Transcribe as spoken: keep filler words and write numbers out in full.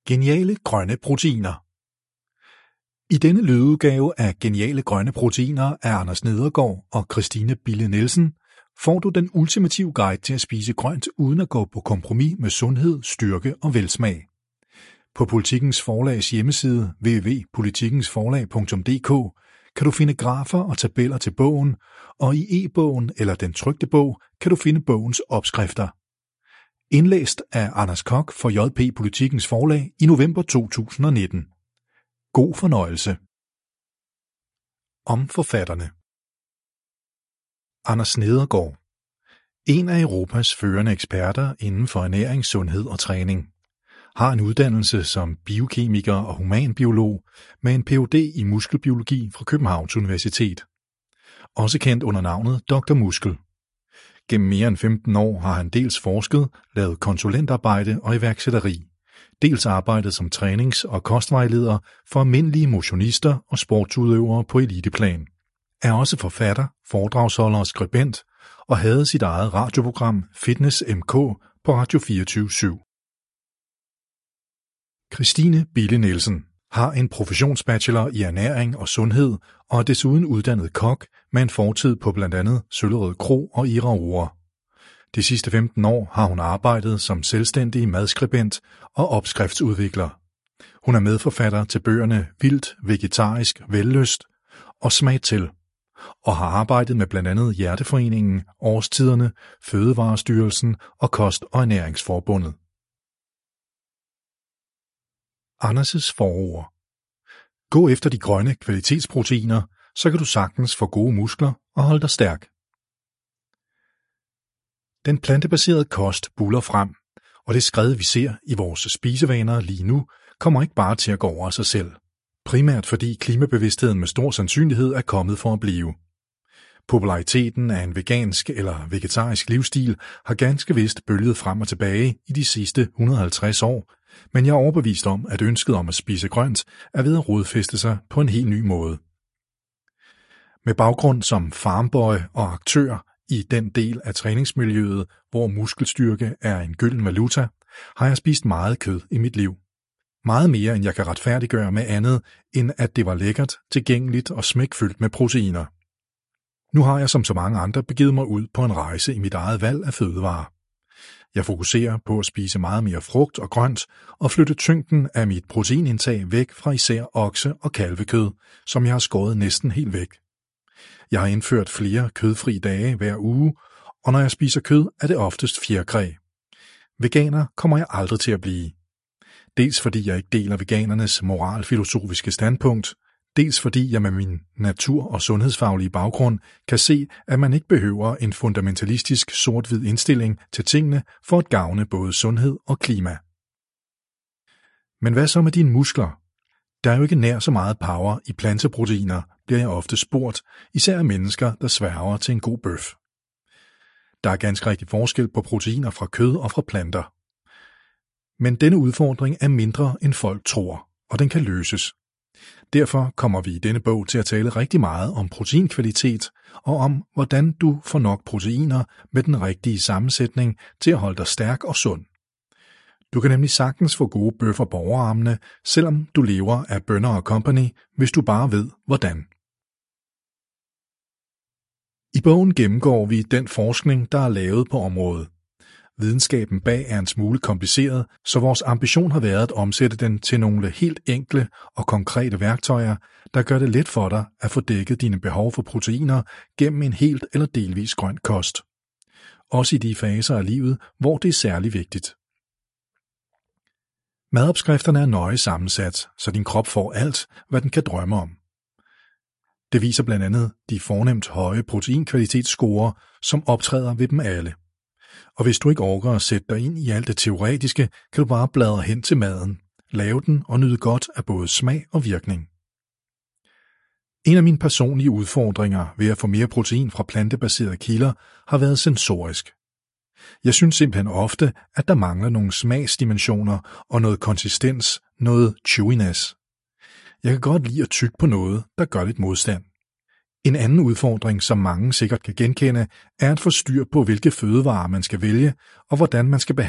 Geniale grønne proteiner. I denne lydudgave af Geniale grønne proteiner af Anders Nedergaard og Christine Bille Nielsen får du den ultimative guide til at spise grønt uden at gå på kompromis med sundhed, styrke og velsmag. På Politikens Forlags hjemmeside w w w punktum politikensforlag punktum d k kan du finde grafer og tabeller til bogen, og i e-bogen eller den trykte bog kan du finde bogens opskrifter. Indlæst af Anders Koch for J P Politikens Forlag i november to tusind nitten. God fornøjelse. Om forfatterne. Anders Nedergaard. En af Europas førende eksperter inden for ernæring, sundhed og træning. Har en uddannelse som biokemiker og humanbiolog med en P H D i muskelbiologi fra Københavns Universitet. Også kendt under navnet doktor Muskel. Gennem mere end femten år har han dels forsket, lavet konsulentarbejde og iværksætteri, dels arbejdet som trænings- og kostvejleder for almindelige motionister og sportsudøvere på eliteplan. Er også forfatter, foredragsholder og skribent og havde sit eget radioprogram Fitness M K på Radio fireogtyve syv. Christine Bille Nielsen har en professionsbachelor i ernæring og sundhed og er desuden uddannet kok med en fortid på blandt andet Søllerød Kro og Ira Ore. De sidste femten år har hun arbejdet som selvstændig madskribent og opskriftsudvikler. Hun er medforfatter til bøgerne Vildt, Vegetarisk, Vellyst og Smag til, og har arbejdet med blandt andet Hjerteforeningen, Årstiderne, Fødevarestyrelsen og Kost- og Ernæringsforbundet. Anders' forord. Gå efter de grønne kvalitetsproteiner, så kan du sagtens få gode muskler og holde dig stærk. Den plantebaserede kost buller frem, og det skred, vi ser i vores spisevaner lige nu, kommer ikke bare til at gå over af sig selv. Primært fordi klimabevidstheden med stor sandsynlighed er kommet for at blive. Populariteten af en vegansk eller vegetarisk livsstil har ganske vist bølget frem og tilbage i de sidste et hundrede og halvtreds år, men jeg er overbevist om, at ønsket om at spise grønt er ved at rodfæste sig på en helt ny måde. Med baggrund som farmboy og aktør i den del af træningsmiljøet, hvor muskelstyrke er en gylden valuta, har jeg spist meget kød i mit liv. Meget mere, end jeg kan retfærdiggøre med andet, end at det var lækkert, tilgængeligt og smækfyldt med proteiner. Nu har jeg som så mange andre begivet mig ud på en rejse i mit eget valg af fødevarer. Jeg fokuserer på at spise meget mere frugt og grønt og flytte tyngden af mit proteinindtag væk fra især okse- og kalvekød, som jeg har skåret næsten helt væk. Jeg har indført flere kødfri dage hver uge, og når jeg spiser kød, er det oftest fjerkræ. Veganer kommer jeg aldrig til at blive. Dels fordi jeg ikke deler veganernes moralfilosofiske standpunkt, dels fordi jeg med min natur- og sundhedsfaglige baggrund kan se, at man ikke behøver en fundamentalistisk sort-hvid indstilling til tingene for at gavne både sundhed og klima. Men hvad så med dine muskler? Der er jo ikke nær så meget power i planteproteiner, bliver jeg ofte spurgt, især af mennesker, der sværger til en god bøf. Der er ganske rigtig forskel på proteiner fra kød og fra planter. Men denne udfordring er mindre end folk tror, og den kan løses. Derfor kommer vi i denne bog til at tale rigtig meget om proteinkvalitet og om, hvordan du får nok proteiner med den rigtige sammensætning til at holde dig stærk og sund. Du kan nemlig sagtens få gode bøffer på overarmene, selvom du lever af bønner og company, hvis du bare ved, hvordan. I bogen gennemgår vi den forskning, der er lavet på området. Videnskaben bag er en smule kompliceret, så vores ambition har været at omsætte den til nogle helt enkle og konkrete værktøjer, der gør det let for dig at få dækket dine behov for proteiner gennem en helt eller delvis grøn kost. Også i de faser af livet, hvor det er særlig vigtigt. Madopskrifterne er nøje sammensat, så din krop får alt, hvad den kan drømme om. Det viser blandt andet de fornemt høje proteinkvalitetsscorer, som optræder ved dem alle. Og hvis du ikke orker at sætte dig ind i alt det teoretiske, kan du bare bladre hen til maden, lave den og nyde godt af både smag og virkning. En af mine personlige udfordringer ved at få mere protein fra plantebaserede kilder har været sensorisk. Jeg synes simpelthen ofte, at der mangler nogle smagsdimensioner og noget konsistens, noget chewiness. Jeg kan godt lide at tygge på noget, der gør lidt modstand. En anden udfordring, som mange sikkert kan genkende, er at få styr på, hvilke fødevarer man skal vælge, og hvordan man skal behandle